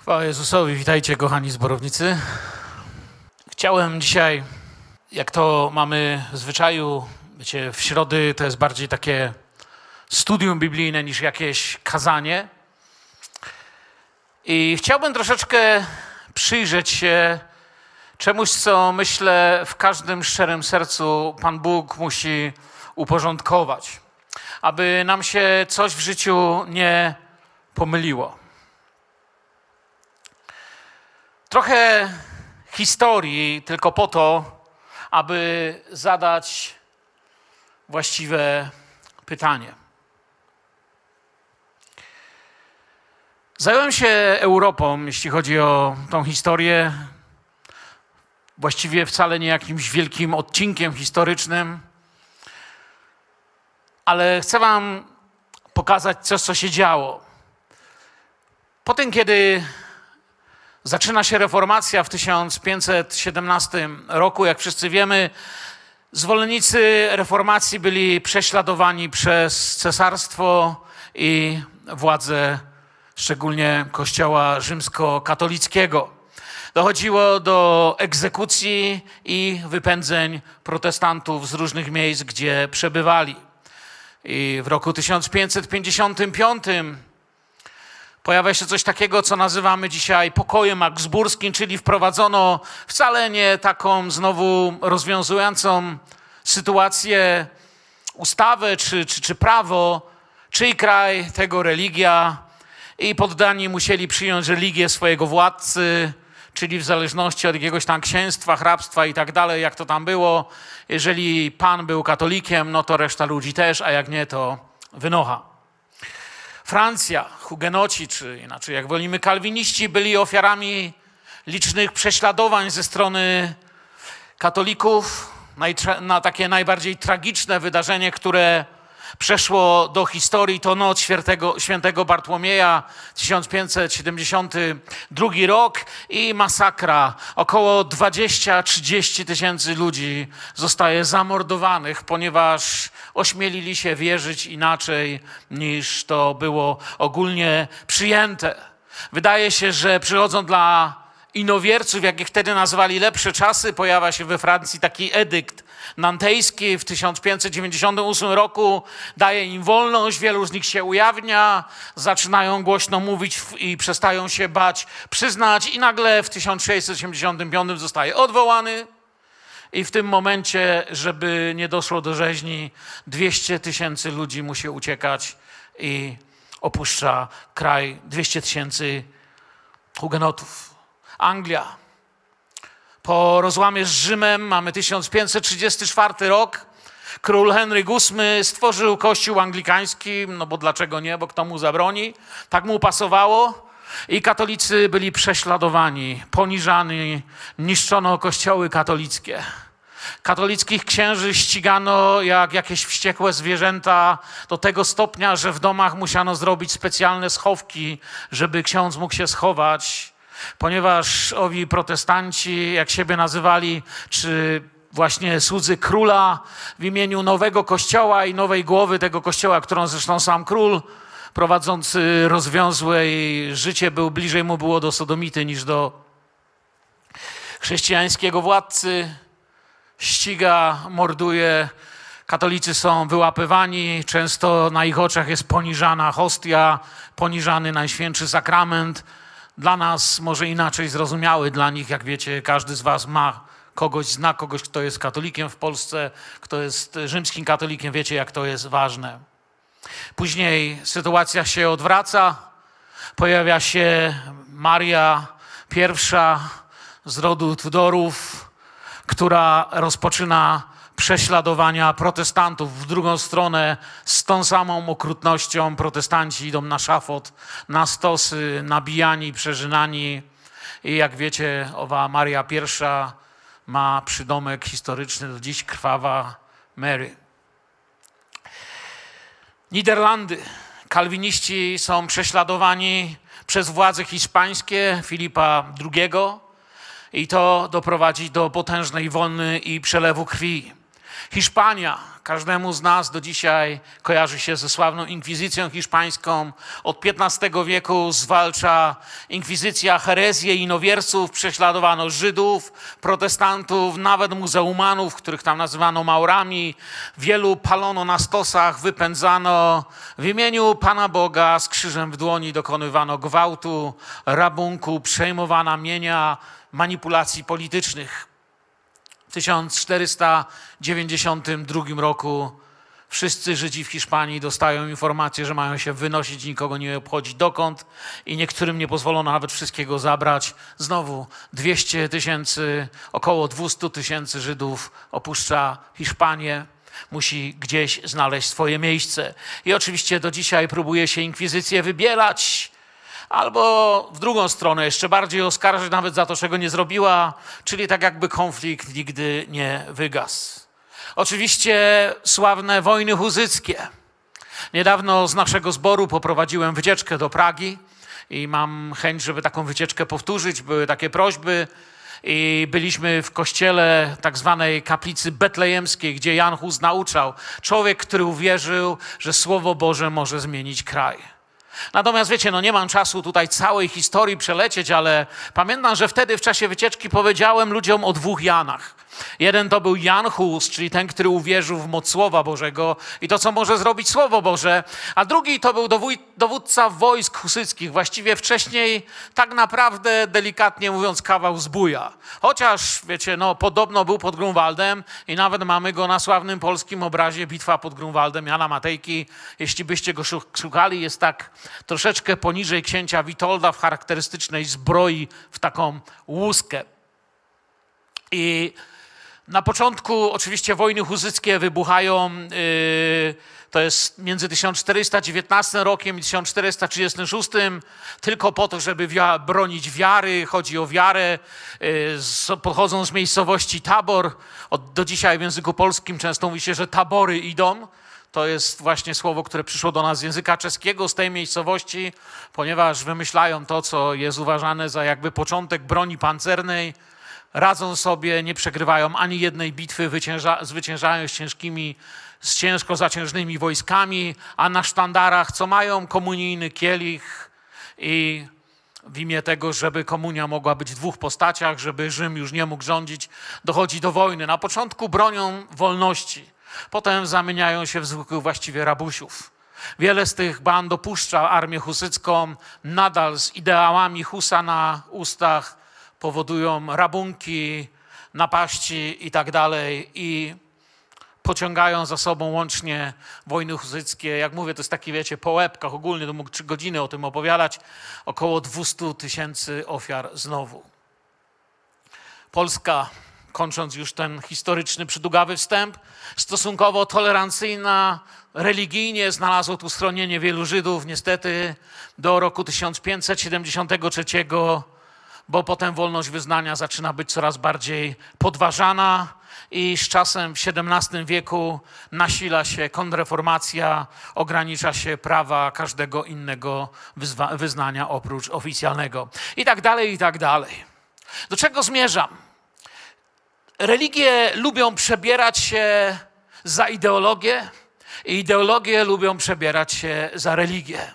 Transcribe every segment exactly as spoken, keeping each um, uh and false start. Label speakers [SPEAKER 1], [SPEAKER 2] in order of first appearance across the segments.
[SPEAKER 1] Chwała Jezusowi, witajcie kochani zborownicy. Chciałem dzisiaj, jak to mamy w zwyczaju, wiecie, w środy to jest bardziej takie studium biblijne niż jakieś kazanie. I chciałbym troszeczkę przyjrzeć się czemuś, co myślę w każdym szczerym sercu Pan Bóg musi uporządkować, aby nam się coś w życiu nie pomyliło. Trochę historii tylko po to, aby zadać właściwe pytanie. Zająłem się Europą, jeśli chodzi o tą historię, właściwie wcale nie jakimś wielkim odcinkiem historycznym, ale chcę wam pokazać coś, co się działo. Potem, kiedy zaczyna się reformacja w tysiąc pięćset siedemnastym roku. Jak wszyscy wiemy, zwolennicy reformacji byli prześladowani przez cesarstwo i władze, szczególnie Kościoła rzymskokatolickiego. Dochodziło do egzekucji i wypędzeń protestantów z różnych miejsc, gdzie przebywali. I w roku tysiąc pięćset pięćdziesiątym piątym pojawia się coś takiego, co nazywamy dzisiaj pokojem augsburskim, czyli wprowadzono wcale nie taką znowu rozwiązującą sytuację ustawę czy, czy, czy prawo, czyj kraj, tego religia, i poddani musieli przyjąć religię swojego władcy, czyli w zależności od jakiegoś tam księstwa, hrabstwa i tak dalej, jak to tam było. Jeżeli pan był katolikiem, no to reszta ludzi też, a jak nie, to wynocha. Francja, hugenoci, czy inaczej jak wolimy kalwiniści, byli ofiarami licznych prześladowań ze strony katolików. Na takie najbardziej tragiczne wydarzenie, które przeszło do historii, to noc świętego, świętego Bartłomieja, tysiąc pięćset siedemdziesiąty drugi rok, i masakra. Około dwadzieścia trzydzieści tysięcy ludzi zostaje zamordowanych, ponieważ ośmielili się wierzyć inaczej, niż to było ogólnie przyjęte. Wydaje się, że przychodzą dla inowierców, jak ich wtedy nazywali, lepsze czasy. Pojawia się we Francji taki edykt nantejski w tysiąc pięćset dziewięćdziesiątym ósmym roku, daje im wolność, wielu z nich się ujawnia, zaczynają głośno mówić i przestają się bać przyznać, i nagle w tysiąc sześćset osiemdziesiątym piątym zostaje odwołany i w tym momencie, żeby nie doszło do rzeźni, dwieście tysięcy ludzi musi uciekać i opuszcza kraj, dwieście tysięcy hugenotów. Anglia. Po rozłamie z Rzymem mamy tysiąc pięćset trzydziesty czwarty rok. Król Henryk ósmy stworzył kościół anglikański, no bo dlaczego nie, bo kto mu zabroni? Tak mu pasowało. I katolicy byli prześladowani, poniżani, niszczono kościoły katolickie. Katolickich księży ścigano jak jakieś wściekłe zwierzęta do tego stopnia, że w domach musiano zrobić specjalne schowki, żeby ksiądz mógł się schować. Ponieważ owi protestanci, jak siebie nazywali, czy właśnie słudzy króla w imieniu nowego kościoła i nowej głowy tego kościoła, którą zresztą sam król prowadzący rozwiązłe życie był, bliżej mu było do sodomity niż do chrześcijańskiego władcy, ściga, morduje. Katolicy są wyłapywani, często na ich oczach jest poniżana hostia, poniżany Najświętszy Sakrament. Dla nas może inaczej zrozumiały, dla nich, jak wiecie, każdy z was ma kogoś, zna kogoś, kto jest katolikiem w Polsce, kto jest rzymskim katolikiem, wiecie, jak to jest ważne. Później sytuacja się odwraca, pojawia się Maria pierwsza z rodu Tudorów, która rozpoczyna prześladowania protestantów. W drugą stronę z tą samą okrutnością protestanci idą na szafot, na stosy, nabijani, przeżynani. I jak wiecie, owa Maria pierwsza ma przydomek historyczny do dziś, Krwawa Mary. Niderlandy. Kalwiniści są prześladowani przez władze hiszpańskie Filipa drugiego i to doprowadzi do potężnej wojny i przelewu krwi. Hiszpania. Każdemu z nas do dzisiaj kojarzy się ze sławną inkwizycją hiszpańską. Od piętnastego wieku zwalcza inkwizycja herezję i inowierców, prześladowano Żydów, protestantów, nawet muzułmanów, których tam nazywano Maurami. Wielu palono na stosach, wypędzano. W imieniu Pana Boga z krzyżem w dłoni dokonywano gwałtu, rabunku, przejmowano mienia, manipulacji politycznych. W tysiąc czterysta dziewięćdziesiątym drugim roku wszyscy Żydzi w Hiszpanii dostają informację, że mają się wynosić, nikogo nie obchodzi dokąd i niektórym nie pozwolono nawet wszystkiego zabrać. Znowu dwieście tysięcy, około dwieście tysięcy Żydów opuszcza Hiszpanię. Musi gdzieś znaleźć swoje miejsce. I oczywiście do dzisiaj próbuje się inkwizycję wybielać, albo w drugą stronę jeszcze bardziej oskarżyć nawet za to, czego nie zrobiła, czyli tak jakby konflikt nigdy nie wygasł. Oczywiście sławne wojny husyckie. Niedawno z naszego zboru poprowadziłem wycieczkę do Pragi i mam chęć, żeby taką wycieczkę powtórzyć. Były takie prośby i byliśmy w kościele tak zwanej kaplicy betlejemskiej, gdzie Jan Hus nauczał. Człowiek, który uwierzył, że Słowo Boże może zmienić kraj. Natomiast wiecie, no nie mam czasu tutaj całej historii przelecieć, ale pamiętam, że wtedy w czasie wycieczki powiedziałem ludziom o dwóch Janach. Jeden to był Jan Hus, czyli ten, który uwierzył w moc Słowa Bożego i to, co może zrobić Słowo Boże, a drugi to był dowódca wojsk husyckich, właściwie wcześniej tak naprawdę, delikatnie mówiąc, kawał zbója. Chociaż, wiecie, no podobno był pod Grunwaldem i nawet mamy go na sławnym polskim obrazie Bitwa pod Grunwaldem Jana Matejki. Jeśli byście go szukali, jest tak troszeczkę poniżej księcia Witolda w charakterystycznej zbroi w taką łuskę. I na początku oczywiście wojny husyckie wybuchają, yy, to jest między tysiąc czterysta dziewiętnastym rokiem i tysiąc czterysta trzydziestym szóstym, tylko po to, żeby wia- bronić wiary. Chodzi o wiarę, yy, z, pochodzą z miejscowości Tabor. Od, do dzisiaj w języku polskim często mówi się, że tabory idą. To jest właśnie słowo, które przyszło do nas z języka czeskiego, z tej miejscowości, ponieważ wymyślają to, co jest uważane za jakby początek broni pancernej. Radzą sobie, nie przegrywają ani jednej bitwy, wycięża, zwyciężają z ciężkimi, z ciężko zaciężnymi wojskami, a na sztandarach co mają? Komunijny kielich i w imię tego, żeby komunia mogła być w dwóch postaciach, żeby Rzym już nie mógł rządzić, dochodzi do wojny. Na początku bronią wolności, potem zamieniają się w zwykłych właściwie rabusiów. Wiele z tych band opuszcza armię husycką, nadal z ideałami Husa na ustach, powodują rabunki, napaści i tak dalej i pociągają za sobą łącznie wojny husyckie. Jak mówię, to jest taki, wiecie, po łebkach ogólnie, to mógł trzy godziny o tym opowiadać. Około dwieście tysięcy ofiar znowu. Polska, kończąc już ten historyczny, przydługawy wstęp, stosunkowo tolerancyjna, religijnie znalazło tu schronienie wielu Żydów, niestety do roku tysiąc pięćset siedemdziesiątego trzeciego, bo potem wolność wyznania zaczyna być coraz bardziej podważana i z czasem w siedemnastym wieku nasila się kontrreformacja, ogranicza się prawa każdego innego wyzwa- wyznania oprócz oficjalnego. I tak dalej, i tak dalej. Do czego zmierzam? Religie lubią przebierać się za ideologię i ideologie lubią przebierać się za religię.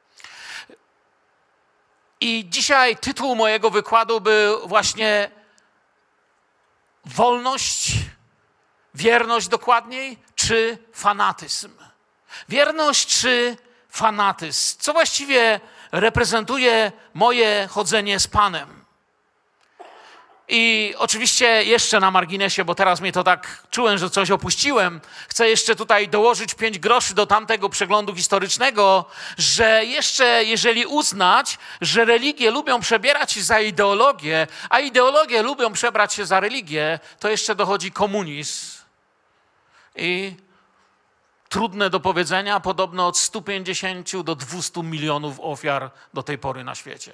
[SPEAKER 1] I dzisiaj tytuł mojego wykładu był właśnie wolność, wierność dokładniej, czy fanatyzm. Wierność czy fanatyzm. Co właściwie reprezentuje moje chodzenie z Panem. I oczywiście jeszcze na marginesie, bo teraz mnie to tak czułem, że coś opuściłem, chcę jeszcze tutaj dołożyć pięć groszy do tamtego przeglądu historycznego, że jeszcze jeżeli uznać, że religie lubią przebierać się za ideologię, a ideologie lubią przebrać się za religię, to jeszcze dochodzi komunizm. I trudne do powiedzenia, podobno od stu pięćdziesięciu do dwustu milionów ofiar do tej pory na świecie.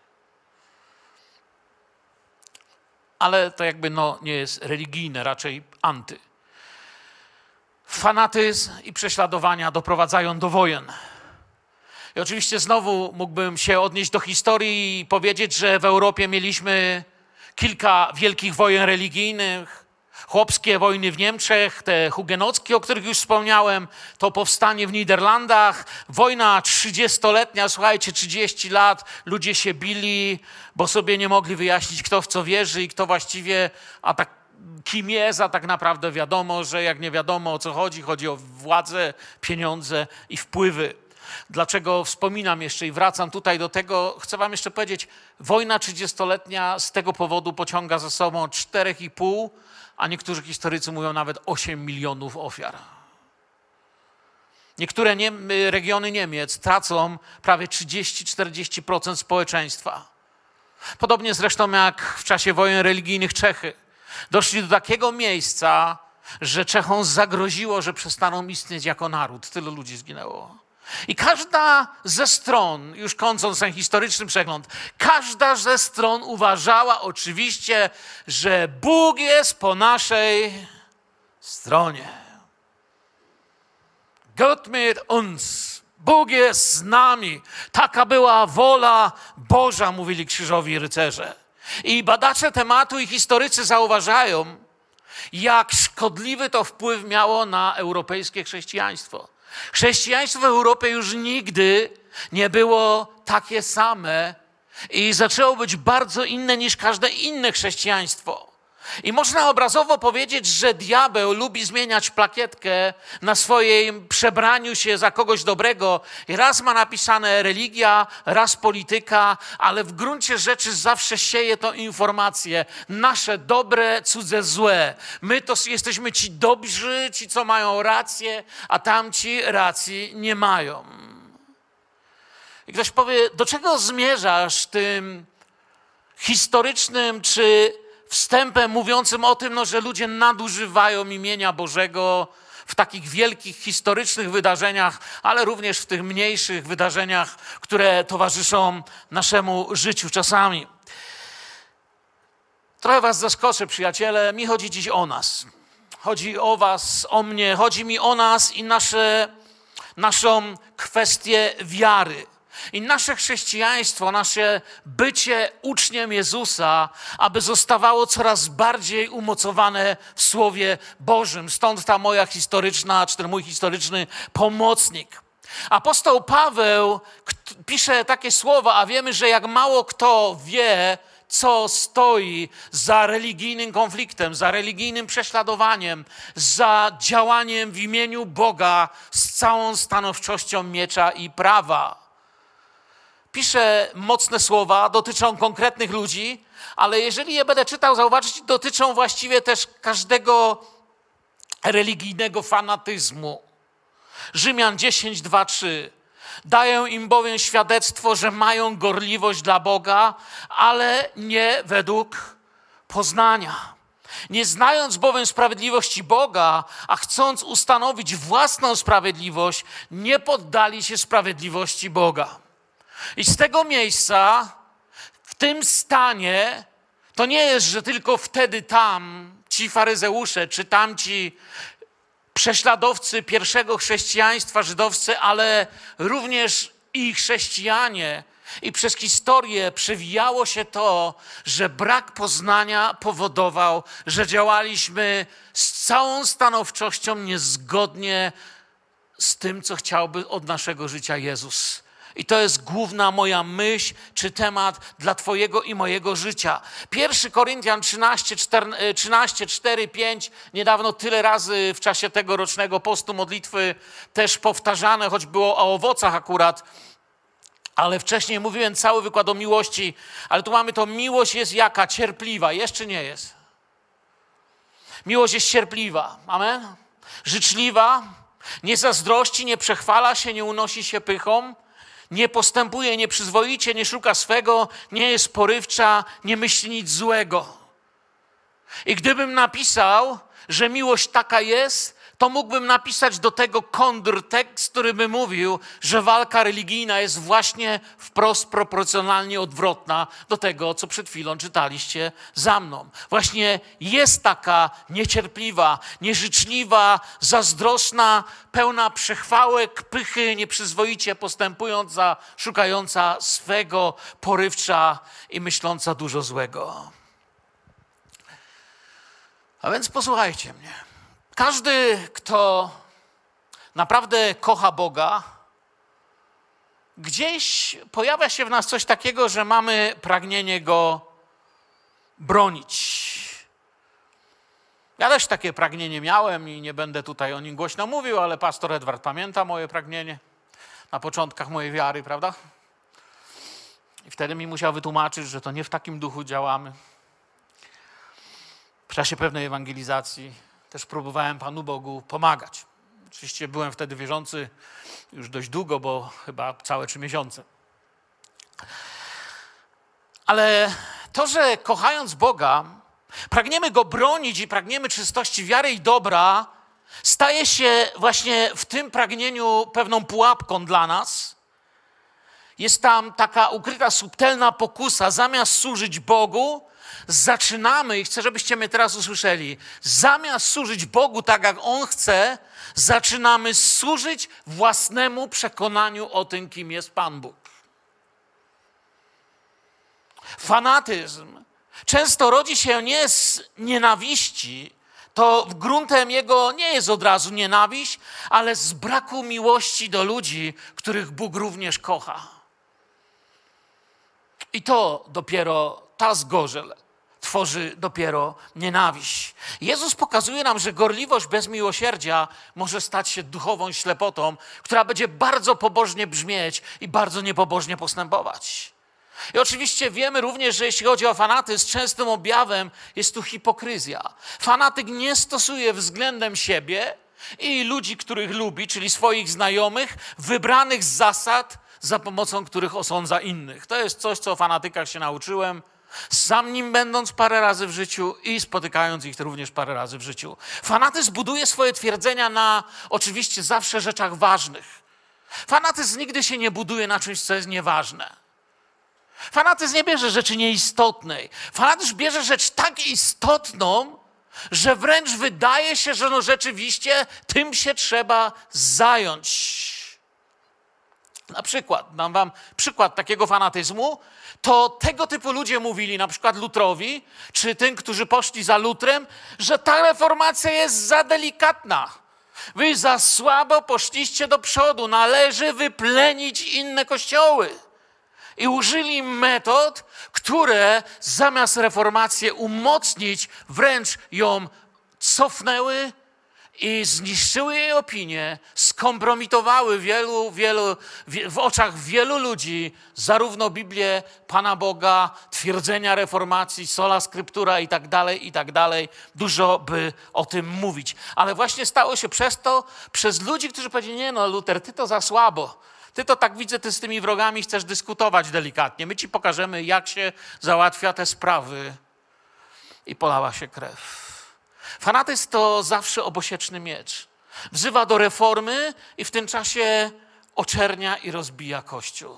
[SPEAKER 1] Ale to jakby no, nie jest religijne, raczej anty. Fanatyzm i prześladowania doprowadzają do wojen. I oczywiście znowu mógłbym się odnieść do historii i powiedzieć, że w Europie mieliśmy kilka wielkich wojen religijnych. Chłopskie wojny w Niemczech, te hugenockie, o których już wspomniałem, to powstanie w Niderlandach, wojna trzydziestoletnia, słuchajcie, trzydzieści lat, ludzie się bili, bo sobie nie mogli wyjaśnić, kto w co wierzy i kto właściwie, a tak kim jest, a tak naprawdę wiadomo, że jak nie wiadomo o co chodzi, chodzi o władzę, pieniądze i wpływy. Dlaczego wspominam jeszcze i wracam tutaj do tego, chcę wam jeszcze powiedzieć, wojna trzydziestoletnia z tego powodu pociąga za sobą cztery i pół, a niektórzy historycy mówią nawet osiem milionów ofiar. Niektóre Niem- regiony Niemiec tracą prawie trzydzieści do czterdziestu procent społeczeństwa. Podobnie zresztą jak w czasie wojen religijnych Czechy. Doszli do takiego miejsca, że Czechom zagroziło, że przestaną istnieć jako naród. Tylu ludzi zginęło. I każda ze stron, już kończąc ten historyczny przegląd, każda ze stron uważała oczywiście, że Bóg jest po naszej stronie. Gott mit uns. Bóg jest z nami. Taka była wola Boża, mówili krzyżowi rycerze. I badacze tematu i historycy zauważają, jak szkodliwy to wpływ miało na europejskie chrześcijaństwo. Chrześcijaństwo w Europie już nigdy nie było takie same i zaczęło być bardzo inne niż każde inne chrześcijaństwo. I można obrazowo powiedzieć, że diabeł lubi zmieniać plakietkę na swoim przebraniu się za kogoś dobrego. I raz ma napisane religia, raz polityka, ale w gruncie rzeczy zawsze sieje to informacje. Nasze dobre, cudze złe. My to jesteśmy ci dobrzy, ci co mają rację, a tamci racji nie mają. I ktoś powie, do czego zmierzasz tym historycznym czy wstępem mówiącym o tym, no, że ludzie nadużywają imienia Bożego w takich wielkich historycznych wydarzeniach, ale również w tych mniejszych wydarzeniach, które towarzyszą naszemu życiu czasami. Trochę was zaskoczę, przyjaciele. Mi chodzi dziś o nas. Chodzi o was, o mnie. Chodzi mi o nas i nasze, naszą kwestię wiary. I nasze chrześcijaństwo, nasze bycie uczniem Jezusa, aby zostawało coraz bardziej umocowane w Słowie Bożym. Stąd ta moja historyczna, czy ten mój historyczny pomocnik. Apostoł Paweł pisze takie słowa, a wiemy, że jak mało kto wie, co stoi za religijnym konfliktem, za religijnym prześladowaniem, za działaniem w imieniu Boga z całą stanowczością miecza i prawa. Pisze mocne słowa, dotyczą konkretnych ludzi, ale jeżeli je będę czytał, zauważyć, dotyczą właściwie też każdego religijnego fanatyzmu. Rzymian dziesięć, dwa, trzy. Daję im bowiem świadectwo, że mają gorliwość dla Boga, ale nie według poznania. Nie znając bowiem sprawiedliwości Boga, a chcąc ustanowić własną sprawiedliwość, nie poddali się sprawiedliwości Boga. I z tego miejsca, w tym stanie, to nie jest, że tylko wtedy tam ci faryzeusze, czy tamci prześladowcy pierwszego chrześcijaństwa żydowscy, ale również i chrześcijanie. I przez historię przewijało się to, że brak poznania powodował, że działaliśmy z całą stanowczością niezgodnie z tym, co chciałby od naszego życia Jezus. I to jest główna moja myśl, czy temat dla twojego i mojego życia. Pierwszy Koryntian trzynaście, cztery, pięć, niedawno tyle razy w czasie tegorocznego postu modlitwy też powtarzane, choć było o owocach akurat, ale wcześniej mówiłem cały wykład o miłości, ale tu mamy to, miłość jest jaka? Cierpliwa. Jeszcze nie jest. Miłość jest cierpliwa. Amen? Życzliwa, nie zazdrości, nie przechwala się, nie unosi się pychą, nie postępuje nieprzyzwoicie, nie szuka swego, nie jest porywcza, nie myśli nic złego. I gdybym napisał, że miłość taka jest, to mógłbym napisać do tego kontrtekst, który by mówił, że walka religijna jest właśnie wprost proporcjonalnie odwrotna do tego, co przed chwilą czytaliście za mną. Właśnie jest taka niecierpliwa, nieżyczliwa, zazdrosna, pełna przechwałek, pychy, nieprzyzwoicie postępująca, szukająca swego, porywcza i myśląca dużo złego. A więc posłuchajcie mnie. Każdy, kto naprawdę kocha Boga, gdzieś pojawia się w nas coś takiego, że mamy pragnienie Go bronić. Ja też takie pragnienie miałem i nie będę tutaj o nim głośno mówił, ale pastor Edward pamięta moje pragnienie na początkach mojej wiary, prawda? I wtedy mi musiał wytłumaczyć, że to nie w takim duchu działamy. W czasie pewnej ewangelizacji też próbowałem Panu Bogu pomagać. Oczywiście byłem wtedy wierzący już dość długo, bo chyba całe trzy miesiące. Ale to, że kochając Boga, pragniemy Go bronić i pragniemy czystości wiary i dobra, staje się właśnie w tym pragnieniu pewną pułapką dla nas. Jest tam taka ukryta, subtelna pokusa. Zamiast służyć Bogu, zaczynamy, i chcę, żebyście mnie teraz usłyszeli, zamiast służyć Bogu tak, jak On chce, zaczynamy służyć własnemu przekonaniu o tym, kim jest Pan Bóg. Fanatyzm często rodzi się nie z nienawiści, to gruntem jego nie jest od razu nienawiść, ale z braku miłości do ludzi, których Bóg również kocha. I to dopiero ta zgorzel tworzy dopiero nienawiść. Jezus pokazuje nam, że gorliwość bez miłosierdzia może stać się duchową ślepotą, która będzie bardzo pobożnie brzmieć i bardzo niepobożnie postępować. I oczywiście wiemy również, że jeśli chodzi o fanatyzm, częstym objawem jest tu hipokryzja. Fanatyk nie stosuje względem siebie i ludzi, których lubi, czyli swoich znajomych, wybranych z zasad, za pomocą których osądza innych. To jest coś, co o fanatykach się nauczyłem, sam nim będąc parę razy w życiu i spotykając ich również parę razy w życiu. Fanatyzm buduje swoje twierdzenia na oczywiście zawsze rzeczach ważnych. Fanatyzm nigdy się nie buduje na czymś, co jest nieważne. Fanatyzm nie bierze rzeczy nieistotnej. Fanatyzm bierze rzecz tak istotną, że wręcz wydaje się, że no rzeczywiście tym się trzeba zająć. Na przykład, dam wam przykład takiego fanatyzmu, to tego typu ludzie mówili, na przykład Lutrowi, czy tym, którzy poszli za Lutrem, że ta reformacja jest za delikatna. Wy za słabo poszliście do przodu, należy wyplenić inne kościoły. I użyli metod, które zamiast reformację umocnić, wręcz ją cofnęły i zniszczyły jej opinię, skompromitowały wielu, wielu, w oczach wielu ludzi zarówno Biblię Pana Boga, twierdzenia reformacji, sola scriptura i tak dalej, i tak dalej. Dużo by o tym mówić. Ale właśnie stało się przez to, przez ludzi, którzy powiedzieli, nie no Luter, ty to za słabo. Ty to tak widzę, ty z tymi wrogami chcesz dyskutować delikatnie. My ci pokażemy, jak się załatwia te sprawy. I polała się krew. Fanatyzm to zawsze obosieczny miecz. Wzywa do reformy i w tym czasie oczernia i rozbija Kościół.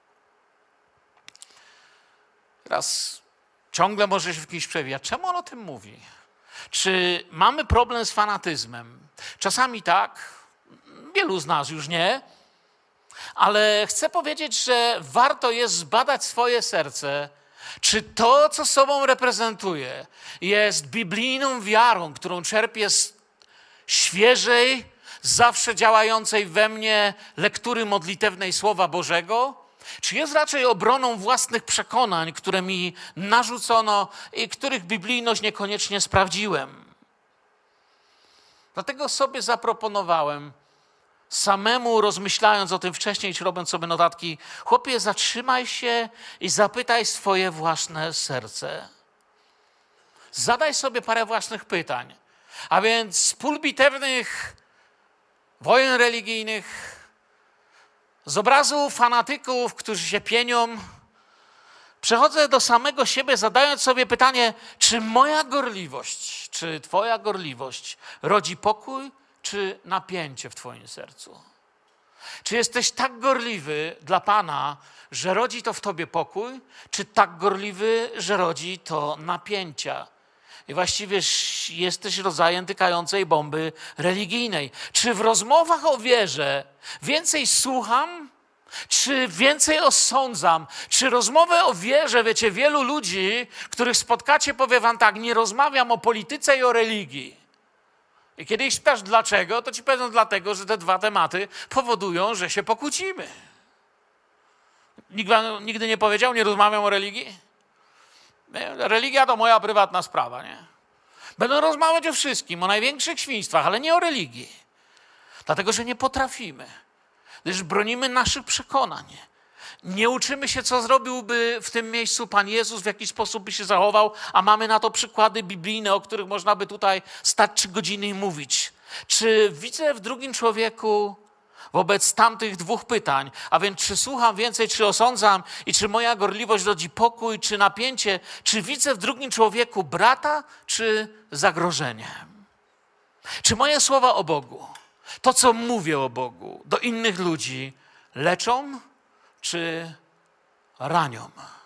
[SPEAKER 1] Teraz ciągle może się w kimś przewijać. Czemu on o tym mówi? Czy mamy problem z fanatyzmem? Czasami tak, wielu z nas już nie, ale chcę powiedzieć, że warto jest zbadać swoje serce, czy to, co sobą reprezentuje, jest biblijną wiarą, którą czerpię z świeżej, zawsze działającej we mnie lektury modlitewnej Słowa Bożego, czy jest raczej obroną własnych przekonań, które mi narzucono i których biblijność niekoniecznie sprawdziłem. Dlatego sobie zaproponowałem, samemu rozmyślając o tym wcześniej, czy robiąc sobie notatki, chłopie, zatrzymaj się i zapytaj swoje własne serce. Zadaj sobie parę własnych pytań. A więc z pól bitewnych wojen religijnych, z obrazu fanatyków, którzy się pienią, przechodzę do samego siebie, zadając sobie pytanie, czy moja gorliwość, czy twoja gorliwość rodzi pokój, czy napięcie w twoim sercu? Czy jesteś tak gorliwy dla Pana, że rodzi to w tobie pokój, czy tak gorliwy, że rodzi to napięcia? I właściwie jesteś rodzajem tykającej bomby religijnej. Czy w rozmowach o wierze więcej słucham, Czy więcej osądzam? Czy rozmowę o wierze, wiecie, wielu ludzi, których spotkacie, powie wam tak, nie rozmawiam o polityce i o religii. I kiedy ich spytasz dlaczego, to ci powiedzą dlatego, że te dwa tematy powodują, że się pokłócimy. Nikt wam nigdy nie powiedział, nie rozmawiam o religii? Religia to moja prywatna sprawa, nie? Będą rozmawiać o wszystkim, o największych świństwach, ale nie o religii. Dlatego, że nie potrafimy. Gdyż bronimy naszych przekonań. Nie uczymy się, co zrobiłby w tym miejscu Pan Jezus, w jaki sposób by się zachował, a mamy na to przykłady biblijne, o których można by tutaj stać trzy godziny i mówić. Czy widzę w drugim człowieku wobec tamtych dwóch pytań, a więc czy słucham więcej, czy osądzam i czy moja gorliwość rodzi pokój, czy napięcie, czy widzę w drugim człowieku brata, czy zagrożenie? Czy moje słowa o Bogu, to co mówię o Bogu do innych ludzi, leczą, czy ranią?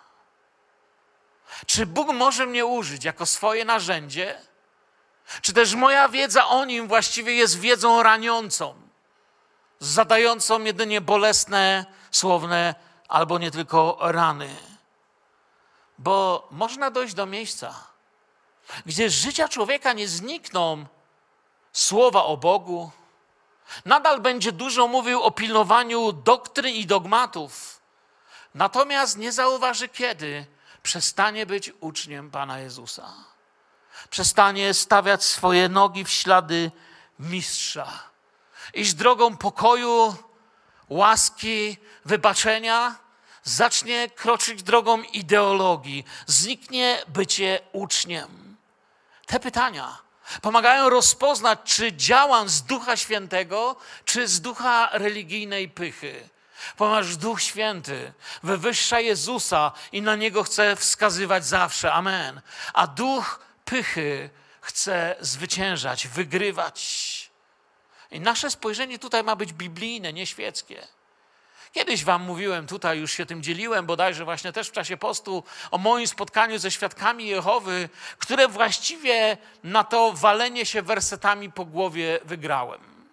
[SPEAKER 1] Czy Bóg może mnie użyć jako swoje narzędzie, czy też moja wiedza o Nim właściwie jest wiedzą raniącą, zadającą jedynie bolesne, słowne albo nie tylko rany? Bo można dojść do miejsca, gdzie z życia człowieka nie znikną słowa o Bogu, nadal będzie dużo mówił o pilnowaniu doktryn i dogmatów, natomiast nie zauważy, kiedy przestanie być uczniem Pana Jezusa. Przestanie stawiać swoje nogi w ślady mistrza. Iść drogą pokoju, łaski, wybaczenia, zacznie kroczyć drogą ideologii. Zniknie bycie uczniem. Te pytania pomagają rozpoznać, czy działam z Ducha Świętego, czy z ducha religijnej pychy. Ponieważ Duch Święty wywyższa Jezusa i na Niego chce wskazywać zawsze. Amen. A duch pychy chce zwyciężać, wygrywać. I nasze spojrzenie tutaj ma być biblijne, nie świeckie. Kiedyś wam mówiłem, tutaj już się tym dzieliłem, bodajże właśnie też w czasie postu, o moim spotkaniu ze świadkami Jehowy, które właściwie na to walenie się wersetami po głowie wygrałem.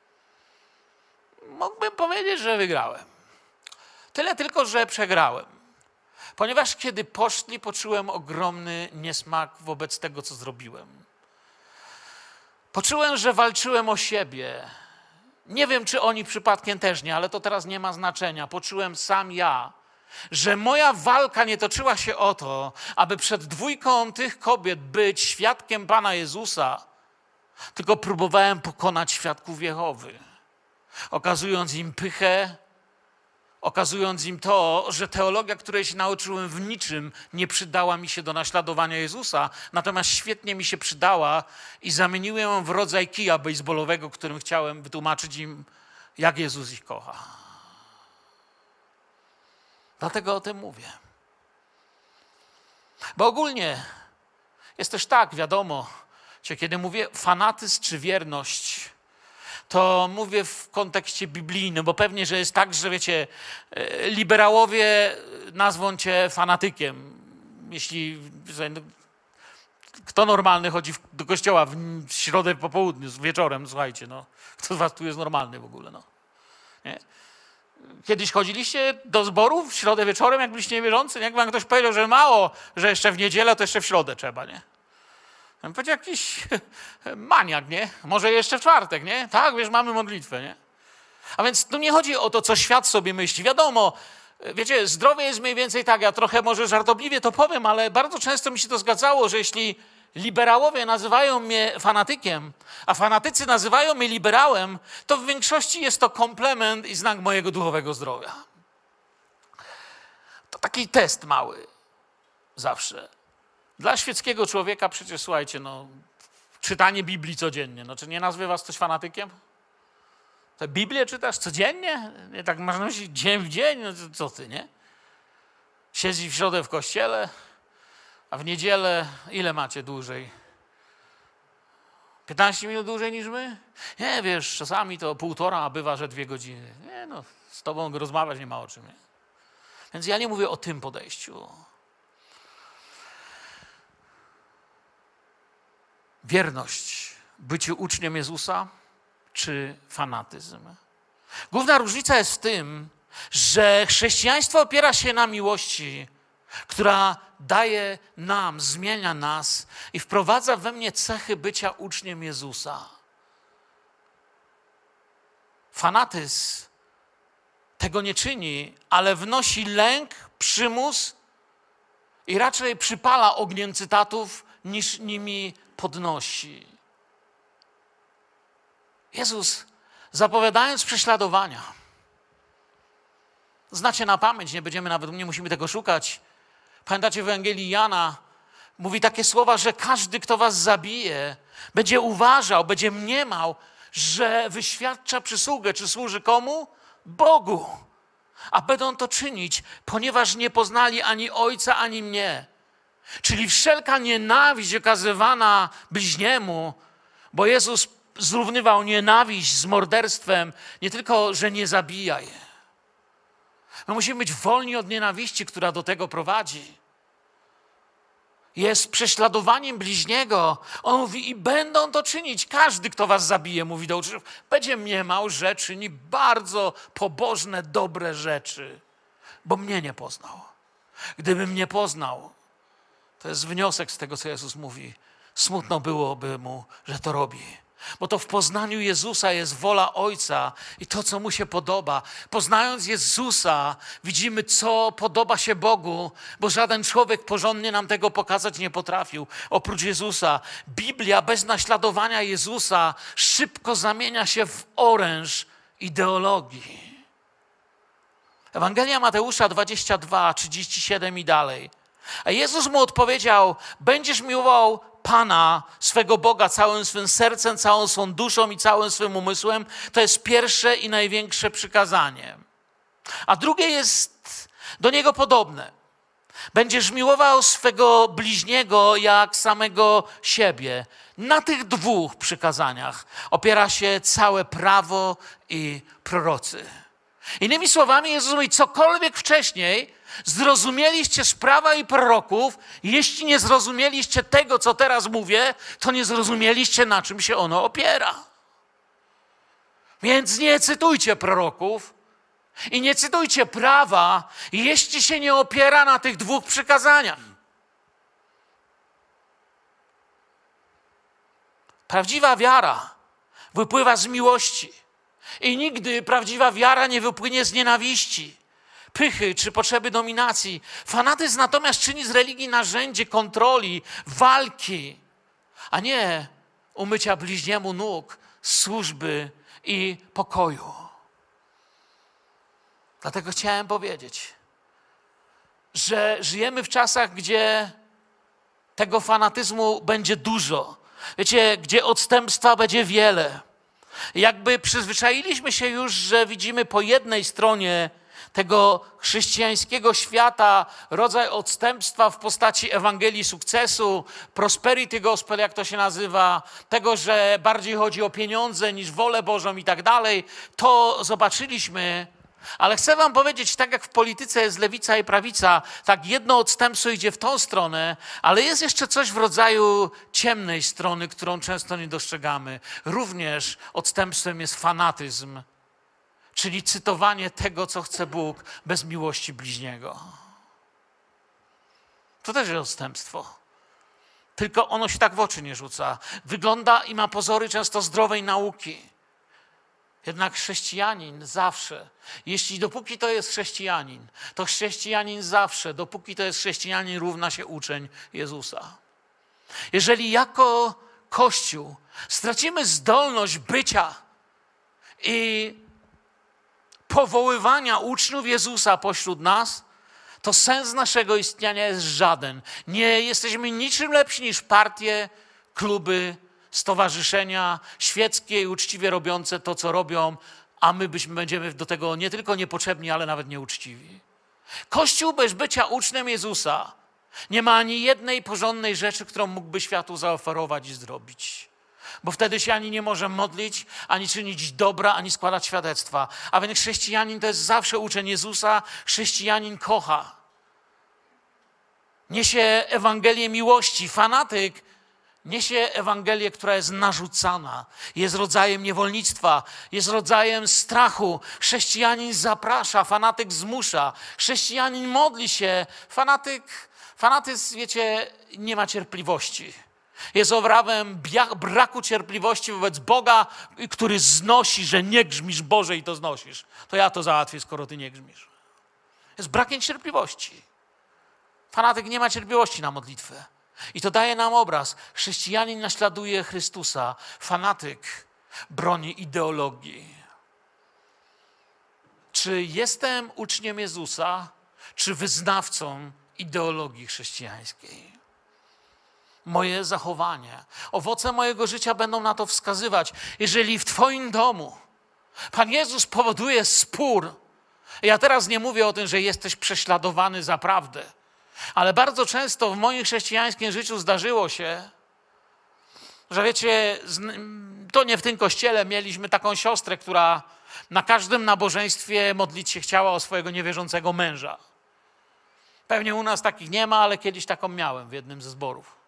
[SPEAKER 1] Mógłbym powiedzieć, że wygrałem. Tyle tylko, że przegrałem. Ponieważ kiedy poszli, poczułem ogromny niesmak wobec tego, co zrobiłem. Poczułem, że walczyłem o siebie. Nie wiem, czy oni przypadkiem też nie, ale to teraz nie ma znaczenia. Poczułem sam ja, że moja walka nie toczyła się o to, aby przed dwójką tych kobiet być świadkiem Pana Jezusa, tylko próbowałem pokonać świadków Jehowy, okazując im pychę, okazując im to, że teologia, której się nauczyłem, w niczym nie przydała mi się do naśladowania Jezusa, natomiast świetnie mi się przydała i zamieniłem ją w rodzaj kija baseballowego, którym chciałem wytłumaczyć im, jak Jezus ich kocha. Dlatego o tym mówię. Bo ogólnie jest też tak, wiadomo, że kiedy mówię fanatyzm czy wierność, to mówię w kontekście biblijnym, bo pewnie, że jest tak, że wiecie, liberałowie nazwą cię fanatykiem. Jeśli kto normalny chodzi do kościoła w środę po południu, wieczorem, słuchajcie, no, kto z was tu jest normalny w ogóle, no. Nie? Kiedyś chodziliście do zborów w środę wieczorem, jak byliście niewierzący? Jak wam ktoś powiedział, że mało, że jeszcze w niedzielę, to jeszcze w środę trzeba, nie? Ja powiedział, jakiś maniak, nie? Może jeszcze w czwartek, nie? Tak, wiesz, mamy modlitwę, nie? A więc tu nie chodzi o to, co świat sobie myśli. Wiadomo, wiecie, zdrowie jest mniej więcej tak, ja trochę może żartobliwie to powiem, ale bardzo często mi się to zgadzało, że jeśli liberałowie nazywają mnie fanatykiem, a fanatycy nazywają mnie liberałem, to w większości jest to komplement i znak mojego duchowego zdrowia. To taki test mały zawsze. Dla świeckiego człowieka przecież, słuchajcie, no, czytanie Biblii codziennie, no czy nie nazwie was coś fanatykiem? Tę Biblię czytasz codziennie? Nie, tak masz na myśli dzień w dzień? No co ty, nie? Siedzi w środę w kościele, a w niedzielę ile macie dłużej? piętnaście minut dłużej niż my? Nie, wiesz, czasami to półtora, a bywa, że dwie godziny. Nie, no, z tobą rozmawiać nie ma o czym, nie? Więc ja nie mówię o tym podejściu. Wierność, bycie uczniem Jezusa, czy fanatyzm? Główna różnica jest w tym, że chrześcijaństwo opiera się na miłości, która daje nam, zmienia nas i wprowadza we mnie cechy bycia uczniem Jezusa. Fanatyzm tego nie czyni, ale wnosi lęk, przymus i raczej przypala ogniem cytatów, niż nimi podnosi. Jezus, zapowiadając prześladowania, znacie na pamięć, nie będziemy nawet, nie musimy tego szukać. Pamiętacie w Ewangelii Jana, mówi takie słowa, że każdy, kto was zabije, będzie uważał, będzie mniemał, że wyświadcza przysługę. Czy służy komu? Bogu. A będą to czynić, ponieważ nie poznali ani Ojca, ani mnie. Czyli wszelka nienawiść okazywana bliźniemu, bo Jezus zrównywał nienawiść z morderstwem, nie tylko, że nie zabijaj. My musimy być wolni od nienawiści, która do tego prowadzi. Jest prześladowaniem bliźniego. On mówi, i będą to czynić. Każdy, kto was zabije, mówi do uczniów, będzie mniemał, że czyni bardzo pobożne, dobre rzeczy, bo mnie nie poznał. Gdyby mnie poznał, to jest wniosek z tego, co Jezus mówi, smutno byłoby mu, że to robi. Bo to w poznaniu Jezusa jest wola Ojca i to, co Mu się podoba. Poznając Jezusa, widzimy, co podoba się Bogu, bo żaden człowiek porządnie nam tego pokazać nie potrafił. Oprócz Jezusa. Biblia bez naśladowania Jezusa szybko zamienia się w oręż ideologii. Ewangelia Mateusza dwadzieścia dwa, trzydzieści siedem i dalej. A Jezus mu odpowiedział, będziesz miłował Pana, swego Boga, całym swym sercem, całą swą duszą i całym swym umysłem. To jest pierwsze i największe przykazanie. A drugie jest do niego podobne. Będziesz miłował swego bliźniego jak samego siebie. Na tych dwóch przykazaniach opiera się całe prawo i prorocy. Innymi słowami, Jezus mówi, cokolwiek wcześniej zrozumieliście z prawa i proroków, jeśli nie zrozumieliście tego, co teraz mówię, to nie zrozumieliście, na czym się ono opiera. Więc nie cytujcie proroków i nie cytujcie prawa, jeśli się nie opiera na tych dwóch przykazaniach. Prawdziwa wiara wypływa z miłości i nigdy prawdziwa wiara nie wypłynie z nienawiści, pychy czy potrzeby dominacji. Fanatyzm natomiast czyni z religii narzędzie kontroli, walki, a nie umycia bliźniemu nóg, służby i pokoju. Dlatego chciałem powiedzieć, że żyjemy w czasach, gdzie tego fanatyzmu będzie dużo. Wiecie, gdzie odstępstwa będzie wiele. Jakby przyzwyczailiśmy się już, że widzimy po jednej stronie tego chrześcijańskiego świata rodzaj odstępstwa w postaci Ewangelii sukcesu, prosperity gospel, jak to się nazywa, tego, że bardziej chodzi o pieniądze niż wolę Bożą i tak dalej. To zobaczyliśmy, ale chcę wam powiedzieć, tak jak w polityce jest lewica i prawica, tak jedno odstępstwo idzie w tą stronę, ale jest jeszcze coś w rodzaju ciemnej strony, którą często nie dostrzegamy. Również odstępstwem jest fanatyzm, czyli cytowanie tego, co chce Bóg, bez miłości bliźniego. To też jest odstępstwo. Tylko ono się tak w oczy nie rzuca. Wygląda i ma pozory często zdrowej nauki. Jednak chrześcijanin zawsze, jeśli dopóki to jest chrześcijanin, to chrześcijanin zawsze, dopóki to jest chrześcijanin, równa się uczeń Jezusa. Jeżeli jako Kościół stracimy zdolność bycia i powoływania uczniów Jezusa pośród nas, to sens naszego istnienia jest żaden. Nie jesteśmy niczym lepsi niż partie, kluby, stowarzyszenia świeckie i uczciwie robiące to, co robią, a my byśmy, będziemy do tego nie tylko niepotrzebni, ale nawet nieuczciwi. Kościół bez bycia uczniem Jezusa nie ma ani jednej porządnej rzeczy, którą mógłby światu zaoferować i zrobić. Bo wtedy się ani nie może modlić, ani czynić dobra, ani składać świadectwa. A więc chrześcijanin to jest zawsze uczeń Jezusa, chrześcijanin kocha. Niesie Ewangelię miłości. Fanatyk Niesie Ewangelię, która jest narzucana, jest rodzajem niewolnictwa, jest rodzajem strachu. Chrześcijanin zaprasza, fanatyk zmusza. Chrześcijanin modli się, fanatyk, fanatyzm, wiecie, nie ma cierpliwości. Jest objawem braku cierpliwości wobec Boga, który znosi, że nie grzmisz, Boże, i to znosisz. To ja to załatwię, skoro ty nie grzmisz. Jest brakiem cierpliwości. Fanatyk nie ma cierpliwości na modlitwę. I to daje nam obraz. Chrześcijanin naśladuje Chrystusa. Fanatyk broni ideologii. Czy jestem uczniem Jezusa, czy wyznawcą ideologii chrześcijańskiej? Moje zachowanie, owoce mojego życia będą na to wskazywać. Jeżeli w twoim domu Pan Jezus powoduje spór, ja teraz nie mówię o tym, że jesteś prześladowany za prawdę, ale bardzo często w moim chrześcijańskim życiu zdarzyło się, że wiecie, to nie w tym kościele mieliśmy taką siostrę, która na każdym nabożeństwie modlić się chciała o swojego niewierzącego męża. Pewnie u nas takich nie ma, ale kiedyś taką miałem w jednym ze zborów.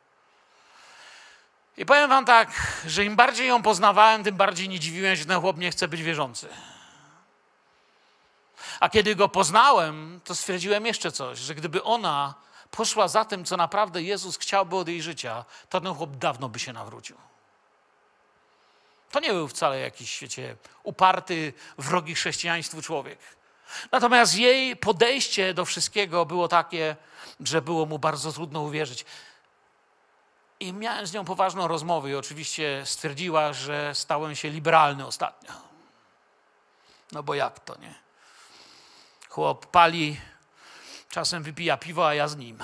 [SPEAKER 1] I powiem wam tak, że im bardziej ją poznawałem, tym bardziej nie dziwiłem się, że ten chłop nie chce być wierzący. A kiedy go poznałem, to stwierdziłem jeszcze coś, że gdyby ona poszła za tym, co naprawdę Jezus chciałby od jej życia, to ten chłop dawno by się nawrócił. To nie był wcale jakiś, wiecie, uparty, wrogi chrześcijaństwu człowiek. Natomiast jej podejście do wszystkiego było takie, że było mu bardzo trudno uwierzyć. I miałem z nią poważną rozmowę i oczywiście stwierdziła, że stałem się liberalny ostatnio. No bo jak to, nie? Chłop pali, czasem wypija piwo, a ja z nim.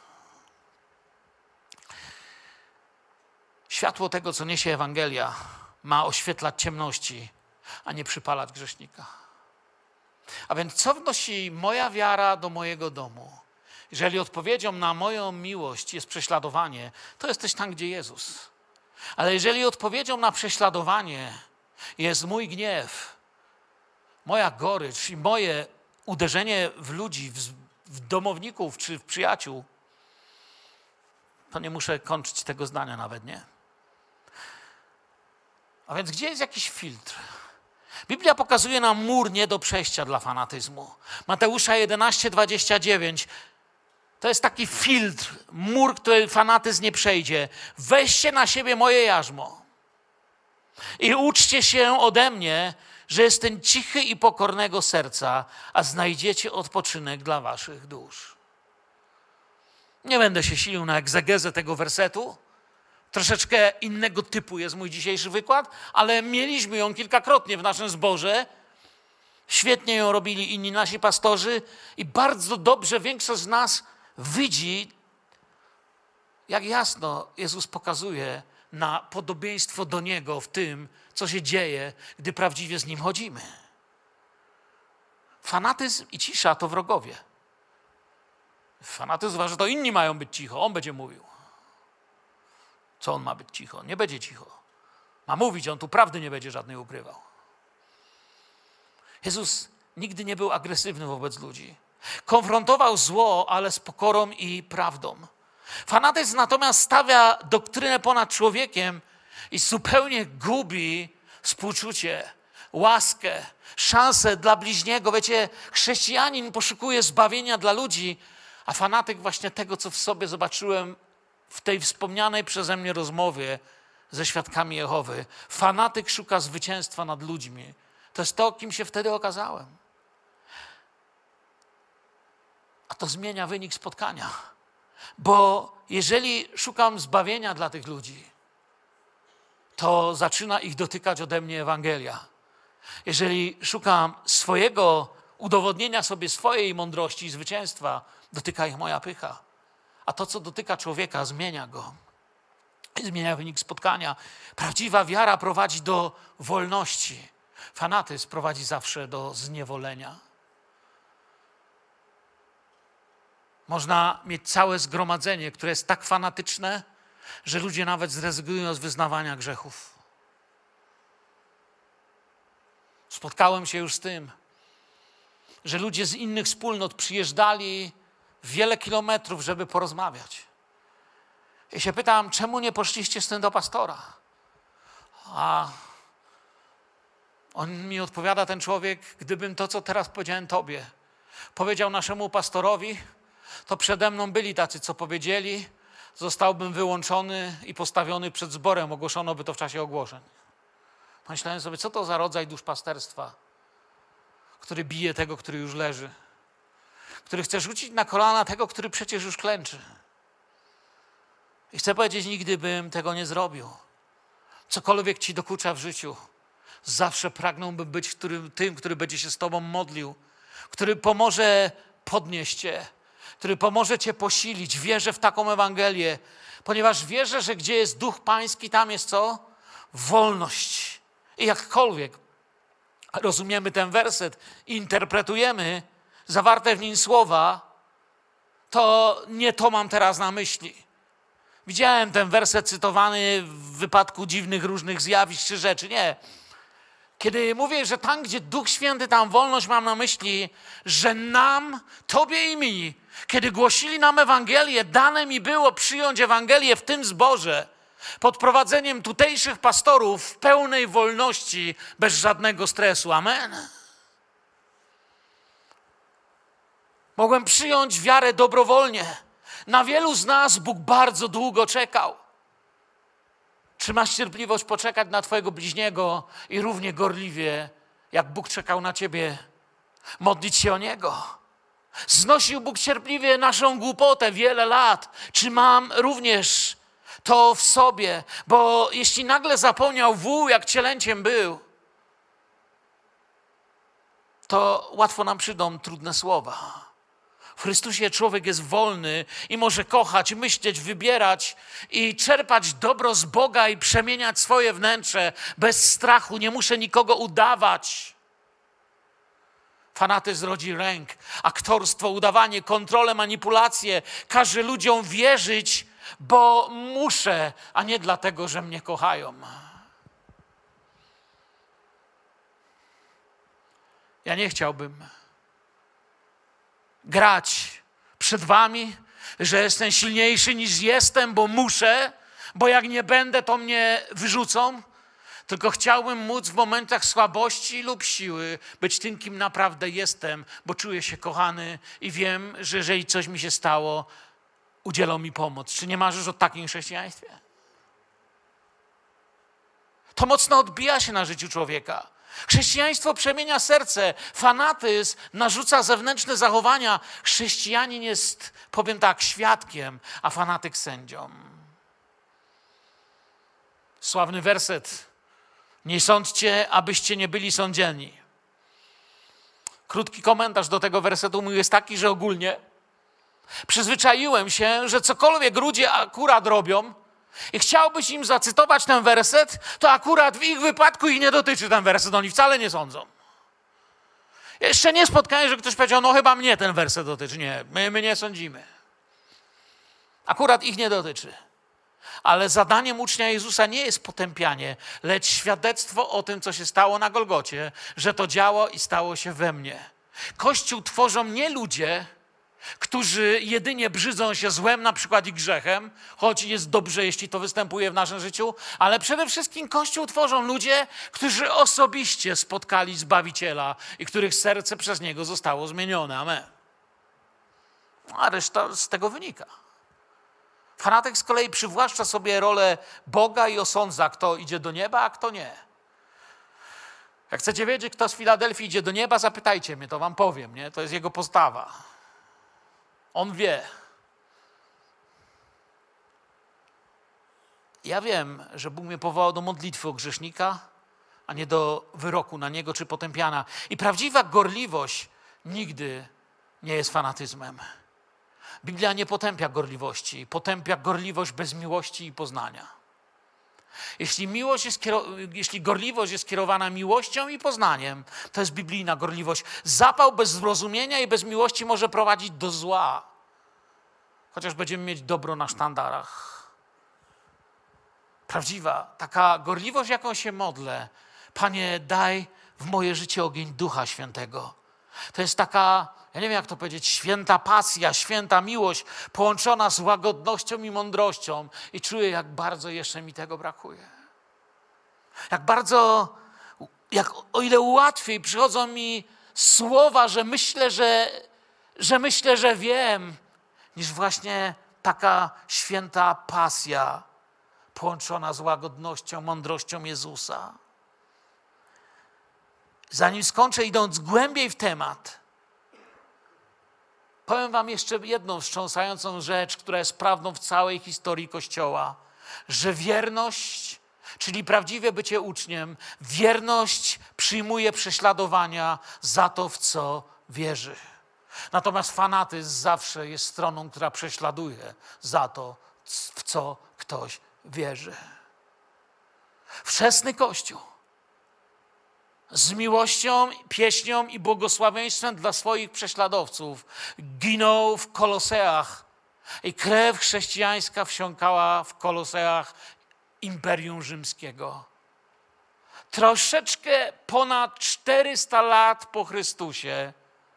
[SPEAKER 1] Światło tego, co niesie Ewangelia, ma oświetlać ciemności, a nie przypalać grzesznika. A więc co wnosi moja wiara do mojego domu? Jeżeli odpowiedzią na moją miłość jest prześladowanie, to jesteś tam, gdzie Jezus. Ale jeżeli odpowiedzią na prześladowanie jest mój gniew, moja gorycz i moje uderzenie w ludzi, w, w domowników czy w przyjaciół, to nie muszę kończyć tego zdania nawet, nie? A więc gdzie jest jakiś filtr? Biblia pokazuje nam mur nie do przejścia dla fanatyzmu. Mateusza jedenaście, dwadzieścia dziewięć. To jest taki filtr, mur, który fanatyzm nie przejdzie. Weźcie na siebie moje jarzmo i uczcie się ode mnie, że jestem cichy i pokornego serca, a znajdziecie odpoczynek dla waszych dusz. Nie będę się silił na egzegezę tego wersetu. Troszeczkę innego typu jest mój dzisiejszy wykład, ale mieliśmy ją kilkakrotnie w naszym zborze. Świetnie ją robili inni nasi pastorzy i bardzo dobrze większość z nas widzi, jak jasno Jezus pokazuje na podobieństwo do Niego w tym, co się dzieje, gdy prawdziwie z Nim chodzimy. Fanatyzm i cisza to wrogowie. Fanatyzm uważa, że to inni mają być cicho, on będzie mówił. Co on ma być cicho? Nie będzie cicho. Ma mówić, on tu prawdy nie będzie żadnej ukrywał. Jezus nigdy nie był agresywny wobec ludzi. Konfrontował zło, ale z pokorą i prawdą. Fanatyzm natomiast stawia doktrynę ponad człowiekiem i zupełnie gubi współczucie, łaskę, szansę dla bliźniego. Wiecie, chrześcijanin poszukuje zbawienia dla ludzi, a fanatyk właśnie tego, co w sobie zobaczyłem w tej wspomnianej przeze mnie rozmowie ze świadkami Jehowy. Fanatyk szuka zwycięstwa nad ludźmi. To jest to, kim się wtedy okazałem. A to zmienia wynik spotkania. Bo jeżeli szukam zbawienia dla tych ludzi, to zaczyna ich dotykać ode mnie Ewangelia. Jeżeli szukam swojego udowodnienia sobie swojej mądrości i zwycięstwa, dotyka ich moja pycha. A to, co dotyka człowieka, zmienia go. Zmienia wynik spotkania. Prawdziwa wiara prowadzi do wolności. Fanatyzm prowadzi zawsze do zniewolenia. Można mieć całe zgromadzenie, które jest tak fanatyczne, że ludzie nawet zrezygnują z wyznawania grzechów. Spotkałem się już z tym, że ludzie z innych wspólnot przyjeżdżali wiele kilometrów, żeby porozmawiać. I się pytam, czemu nie poszliście z tym do pastora? A on mi odpowiada, ten człowiek, gdybym to, co teraz powiedziałem tobie, powiedział naszemu pastorowi, to przede mną byli tacy, co powiedzieli, zostałbym wyłączony i postawiony przed zborem, ogłoszono by to w czasie ogłoszeń. Myślałem sobie, co to za rodzaj duszpasterstwa, który bije tego, który już leży, który chce rzucić na kolana tego, który przecież już klęczy. I chcę powiedzieć, nigdy bym tego nie zrobił. Cokolwiek ci dokucza w życiu, zawsze pragnąłbym być którym, tym, który będzie się z tobą modlił, który pomoże podnieść cię, który pomoże cię posilić. Wierzę w taką Ewangelię, ponieważ wierzę, że gdzie jest Duch Pański, tam jest co? Wolność. I jakkolwiek rozumiemy ten werset i interpretujemy zawarte w nim słowa, to nie to mam teraz na myśli. Widziałem ten werset cytowany w wypadku dziwnych różnych zjawisk czy rzeczy. Nie. Kiedy mówię, że tam, gdzie Duch Święty, tam wolność, mam na myśli, że nam, tobie i mi, kiedy głosili nam Ewangelię, dane mi było przyjąć Ewangelię w tym zborze, pod prowadzeniem tutejszych pastorów w pełnej wolności, bez żadnego stresu. Amen. Mogłem przyjąć wiarę dobrowolnie. Na wielu z nas Bóg bardzo długo czekał. Czy masz cierpliwość poczekać na twojego bliźniego i równie gorliwie, jak Bóg czekał na ciebie, modlić się o Niego? Znosił Bóg cierpliwie naszą głupotę wiele lat. Czy mam również to w sobie? Bo jeśli nagle zapomniał wół, jak cielęciem był, to łatwo nam przyjdą trudne słowa. W Chrystusie człowiek jest wolny i może kochać, myśleć, wybierać i czerpać dobro z Boga i przemieniać swoje wnętrze bez strachu. Nie muszę nikogo udawać. Fanatyzm rodzi lęk, aktorstwo, udawanie, kontrolę, manipulacje. Każe ludziom wierzyć, bo muszę, a nie dlatego, że mnie kochają. Ja nie chciałbym grać przed wami, że jestem silniejszy niż jestem, bo muszę, bo jak nie będę, to mnie wyrzucą. Tylko chciałbym móc w momentach słabości lub siły być tym, kim naprawdę jestem, bo czuję się kochany i wiem, że jeżeli coś mi się stało, udzielą mi pomoc. Czy nie marzysz o takim chrześcijaństwie? To mocno odbija się na życiu człowieka. Chrześcijaństwo przemienia serce, fanatyzm narzuca zewnętrzne zachowania. Chrześcijanin jest, powiem tak, świadkiem, a fanatyk sędzią. Sławny werset. Nie sądźcie, abyście nie byli sądzieni. Krótki komentarz do tego wersetu mój jest taki, że ogólnie przyzwyczaiłem się, że cokolwiek ludzie akurat robią i chciałbyś im zacytować ten werset, to akurat w ich wypadku ich nie dotyczy ten werset. Oni wcale nie sądzą. Jeszcze nie spotkałem, że ktoś powiedział, no chyba mnie ten werset dotyczy. Nie, my, my nie sądzimy. Akurat ich nie dotyczy. Ale zadaniem ucznia Jezusa nie jest potępianie, lecz świadectwo o tym, co się stało na Golgocie, że to działo i stało się we mnie. Kościół tworzą nie ludzie, którzy jedynie brzydzą się złem, na przykład i grzechem, choć jest dobrze, jeśli to występuje w naszym życiu, ale przede wszystkim Kościół tworzą ludzie, którzy osobiście spotkali Zbawiciela i których serce przez Niego zostało zmienione. Amen. A reszta z tego wynika. Fanatyk z kolei przywłaszcza sobie rolę Boga i osądza, kto idzie do nieba, a kto nie. Jak chcecie wiedzieć, kto z Filadelfii idzie do nieba, zapytajcie mnie, to wam powiem, nie? To jest jego postawa. On wie. Ja wiem, że Bóg mnie powołał do modlitwy o grzesznika, a nie do wyroku na niego czy potępiana. I prawdziwa gorliwość nigdy nie jest fanatyzmem. Biblia nie potępia gorliwości, potępia gorliwość bez miłości i poznania. Jeśli, miłość jest kierow- Jeśli gorliwość jest kierowana miłością i poznaniem, to jest biblijna gorliwość. Zapał bez zrozumienia i bez miłości może prowadzić do zła, chociaż będziemy mieć dobro na sztandarach. Prawdziwa, taka gorliwość, jaką się modlę. Panie, daj w moje życie ogień Ducha Świętego. To jest taka, ja nie wiem jak to powiedzieć, święta pasja, święta miłość połączona z łagodnością i mądrością. I czuję, jak bardzo jeszcze mi tego brakuje. Jak bardzo, jak o ile łatwiej przychodzą mi słowa, że myślę, że, że myślę, że wiem, niż właśnie taka święta pasja połączona z łagodnością, mądrością Jezusa. Zanim skończę, idąc głębiej w temat, powiem wam jeszcze jedną wstrząsającą rzecz, która jest prawdą w całej historii Kościoła, że wierność, czyli prawdziwe bycie uczniem, wierność przyjmuje prześladowania za to, w co wierzy. Natomiast fanatyzm zawsze jest stroną, która prześladuje za to, w co ktoś wierzy. Wczesny Kościół z miłością, pieśnią i błogosławieństwem dla swoich prześladowców ginął w Koloseach i krew chrześcijańska wsiąkała w Koloseach Imperium Rzymskiego. Troszeczkę ponad czterysta lat po Chrystusie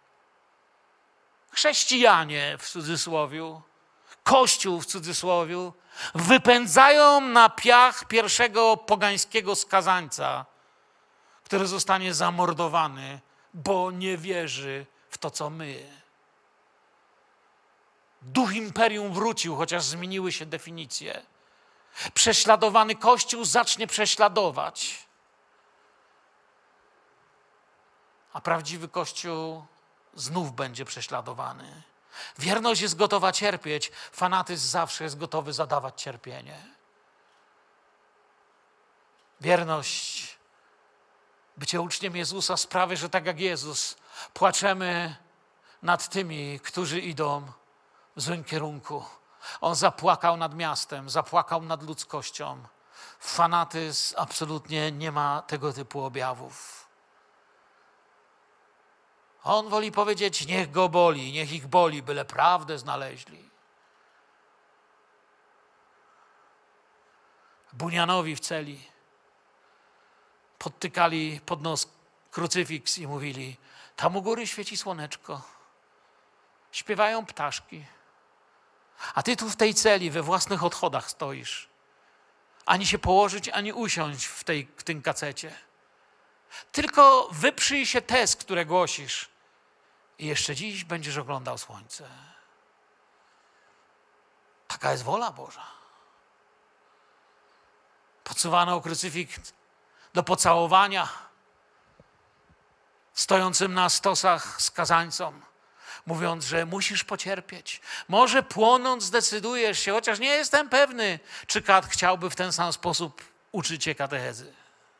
[SPEAKER 1] chrześcijanie w cudzysłowiu, Kościół w cudzysłowiu, wypędzają na piach pierwszego pogańskiego skazańca, który zostanie zamordowany, bo nie wierzy w to, co my. Duch imperium wrócił, chociaż zmieniły się definicje. Prześladowany Kościół zacznie prześladować. A prawdziwy Kościół znów będzie prześladowany. Wierność jest gotowa cierpieć, fanatyzm zawsze jest gotowy zadawać cierpienie. Wierność, bycie uczniem Jezusa sprawia, że tak jak Jezus, płaczemy nad tymi, którzy idą w złym kierunku. On zapłakał nad miastem, zapłakał nad ludzkością. Fanatyzm absolutnie nie ma tego typu objawów. On woli powiedzieć, niech go boli, niech ich boli, byle prawdę znaleźli. Bunianowi w celi podtykali pod nos krucyfiks i mówili, tam u góry świeci słoneczko, śpiewają ptaszki, a ty tu w tej celi we własnych odchodach stoisz. Ani się położyć, ani usiąść w, tej, w tym kacecie. Tylko wyprzyj się tez, które głosisz i jeszcze dziś będziesz oglądał słońce. Taka jest wola Boża. Podsuwano krucyfiks do pocałowania stojącym na stosach skazańcom, mówiąc, że musisz pocierpieć. Może płonąc zdecydujesz się, chociaż nie jestem pewny, czy kat chciałby w ten sam sposób uczyć cię katechezy.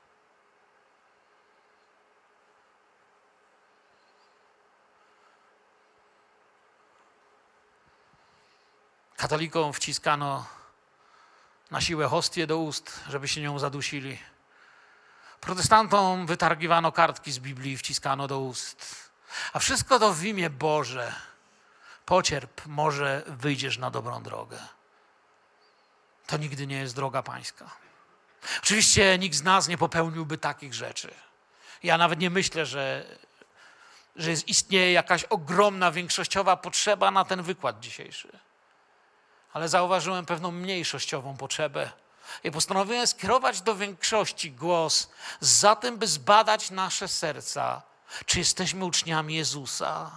[SPEAKER 1] Katolikom wciskano na siłę hostię do ust, żeby się nią zadusili. Protestantom wytargiwano kartki z Biblii i wciskano do ust. A wszystko to w imię Boże. Pocierp, może wyjdziesz na dobrą drogę. To nigdy nie jest droga pańska. Oczywiście nikt z nas nie popełniłby takich rzeczy. Ja nawet nie myślę, że, że jest, istnieje jakaś ogromna, większościowa potrzeba na ten wykład dzisiejszy. Ale zauważyłem pewną mniejszościową potrzebę i postanowiłem skierować do większości głos za tym, by zbadać nasze serca, czy jesteśmy uczniami Jezusa.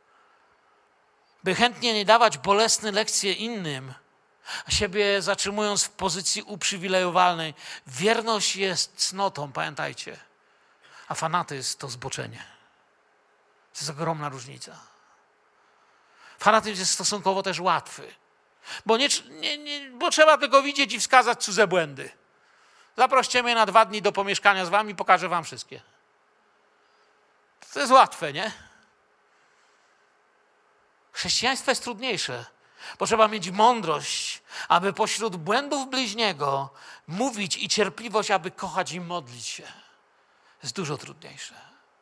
[SPEAKER 1] By chętnie nie dawać bolesne lekcje innym, a siebie zatrzymując w pozycji uprzywilejowanej. Wierność jest cnotą, pamiętajcie, a fanatyzm to zboczenie. To jest ogromna różnica. Fanatyzm jest stosunkowo też łatwy. Bo, nie, nie, nie, bo trzeba tylko widzieć i wskazać cudze błędy. Zaproście mnie na dwa dni do pomieszkania z wami, pokażę wam wszystkie. To jest łatwe, nie? Chrześcijaństwo jest trudniejsze, bo trzeba mieć mądrość, aby pośród błędów bliźniego mówić i cierpliwość, aby kochać i modlić się. Jest dużo trudniejsze.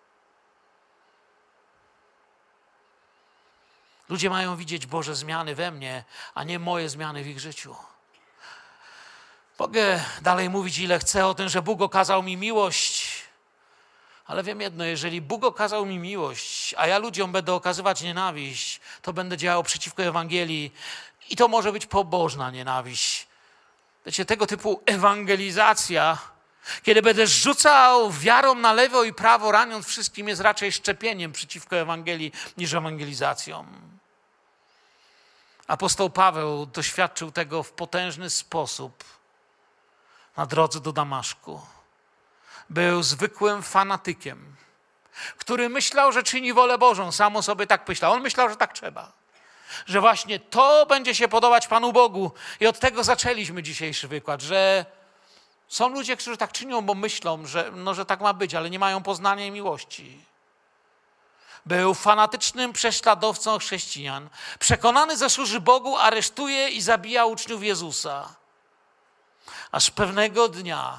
[SPEAKER 1] Ludzie mają widzieć Boże zmiany we mnie, a nie moje zmiany w ich życiu. Mogę dalej mówić, ile chcę o tym, że Bóg okazał mi miłość, Ale wiem jedno, jeżeli Bóg okazał mi miłość, a ja ludziom będę okazywać nienawiść, to będę działał przeciwko Ewangelii i to może być pobożna nienawiść. Wiecie, tego typu ewangelizacja, kiedy będę rzucał wiarą na lewo i prawo, raniąc wszystkim, jest raczej szczepieniem przeciwko Ewangelii niż ewangelizacją. Apostoł Paweł doświadczył tego w potężny sposób na drodze do Damaszku. Był zwykłym fanatykiem, który myślał, że czyni wolę Bożą. Sam o sobie tak myślał. On myślał, że tak trzeba. Że właśnie to będzie się podobać Panu Bogu. I od tego zaczęliśmy dzisiejszy wykład, że są ludzie, którzy tak czynią, bo myślą, że, no, że tak ma być, ale nie mają poznania i miłości. Był fanatycznym prześladowcą chrześcijan. Przekonany, że służy Bogu, aresztuje i zabija uczniów Jezusa. Aż pewnego dnia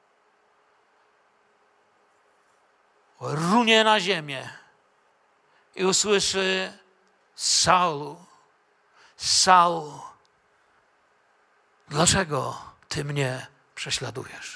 [SPEAKER 1] runie na ziemię i usłyszy: Saulu, Saulu, dlaczego ty mnie prześladujesz?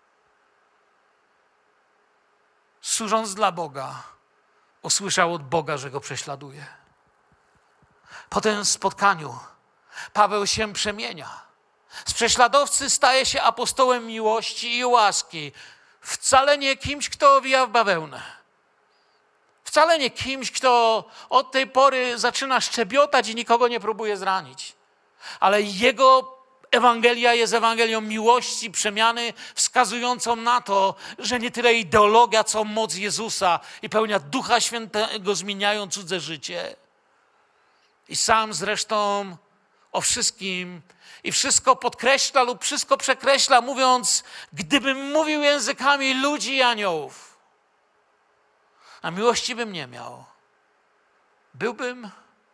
[SPEAKER 1] Służąc dla Boga, usłyszał od Boga, że go prześladuje. Po tym spotkaniu Paweł się przemienia. Z prześladowcy staje się apostołem miłości i łaski. Wcale nie kimś, kto owija w bawełnę. Wcale nie kimś, kto od tej pory zaczyna szczebiotać i nikogo nie próbuje zranić. Ale jego Ewangelia jest Ewangelią miłości, przemiany, wskazującą na to, że nie tyle ideologia, co moc Jezusa i pełnia Ducha Świętego zmieniają cudze życie. I sam zresztą o wszystkim i wszystko podkreśla lub wszystko przekreśla, mówiąc: gdybym mówił językami ludzi i aniołów, a miłości bym nie miał, byłbym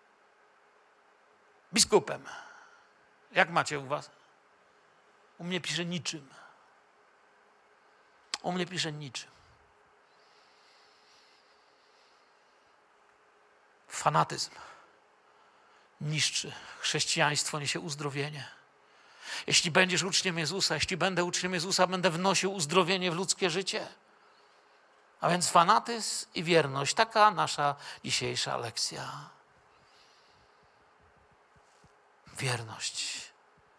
[SPEAKER 1] biskupem. Jak macie u was? U mnie pisze niczym. U mnie pisze niczym. Fanatyzm niszczy. Chrześcijaństwo niesie uzdrowienie. Jeśli będziesz uczniem Jezusa, jeśli będę uczniem Jezusa, będę wnosił uzdrowienie w ludzkie życie. A więc fanatyzm i wierność. Taka nasza dzisiejsza lekcja. Wierność.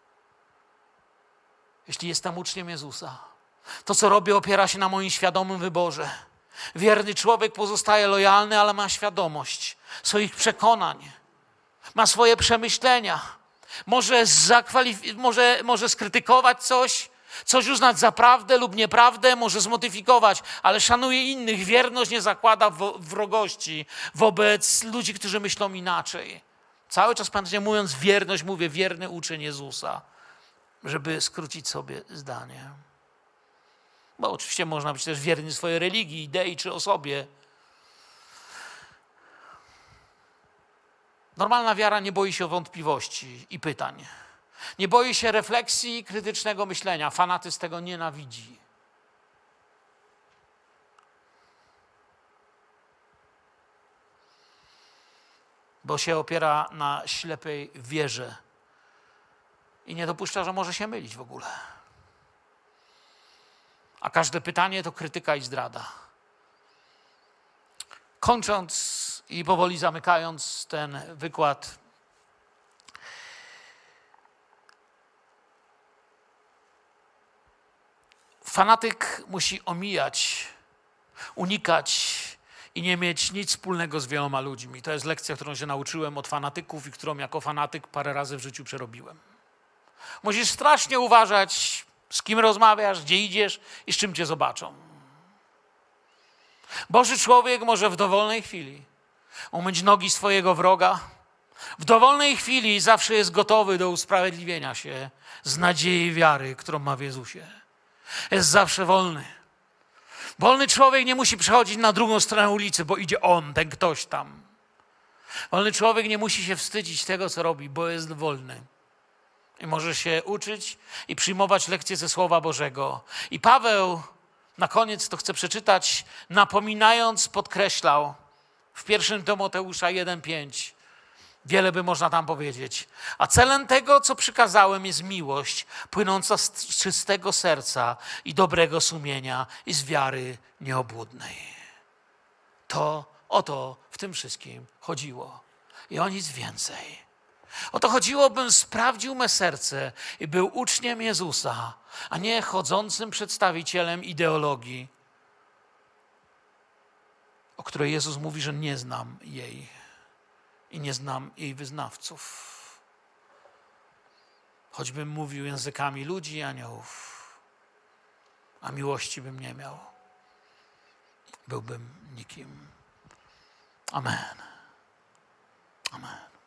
[SPEAKER 1] Jeśli jestem uczniem Jezusa, to co robię opiera się na moim świadomym wyborze. Wierny człowiek pozostaje lojalny, ale ma świadomość swoich przekonań. Ma swoje przemyślenia. Może, zakwalif- może, może skrytykować coś, coś uznać za prawdę lub nieprawdę, może zmodyfikować, ale szanuje innych. Wierność nie zakłada wrogości wobec ludzi, którzy myślą inaczej. Cały czas, pamiętacie, mówiąc wierność, mówię wierny uczeń Jezusa, żeby skrócić sobie zdanie. Bo oczywiście można być też wierny swojej religii, idei czy osobie. Normalna wiara nie boi się wątpliwości i pytań. Nie boi się refleksji i krytycznego myślenia. Fanatyzm tego nienawidzi. Bo się opiera na ślepej wierze i nie dopuszcza, że może się mylić w ogóle. A każde pytanie to krytyka i zdrada. Kończąc i powoli zamykając ten wykład, fanatyk musi omijać, unikać i nie mieć nic wspólnego z wieloma ludźmi. To jest lekcja, którą się nauczyłem od fanatyków i którą jako fanatyk parę razy w życiu przerobiłem. Musisz strasznie uważać, z kim rozmawiasz, gdzie idziesz i z czym cię zobaczą. Boży człowiek może w dowolnej chwili umyć nogi swojego wroga. W dowolnej chwili zawsze jest gotowy do usprawiedliwienia się z nadziei wiary, którą ma w Jezusie. Jest zawsze wolny. Wolny człowiek nie musi przechodzić na drugą stronę ulicy, bo idzie on, ten ktoś tam. Wolny człowiek nie musi się wstydzić tego, co robi, bo jest wolny. I może się uczyć i przyjmować lekcje ze Słowa Bożego. I Paweł na koniec to chcę przeczytać, napominając, podkreślał w pierwszym Tymoteusza jeden pięć. Wiele by można tam powiedzieć. A celem tego, co przykazałem, jest miłość płynąca z czystego serca i dobrego sumienia i z wiary nieobłudnej. To o to w tym wszystkim chodziło. I o nic więcej. O to chodziło, bym sprawdził me serce i był uczniem Jezusa, a nie chodzącym przedstawicielem ideologii, o której Jezus mówi, że nie znam jej i nie znam jej wyznawców. Choćbym mówił językami ludzi i aniołów, a miłości bym nie miał, byłbym nikim. Amen. Amen.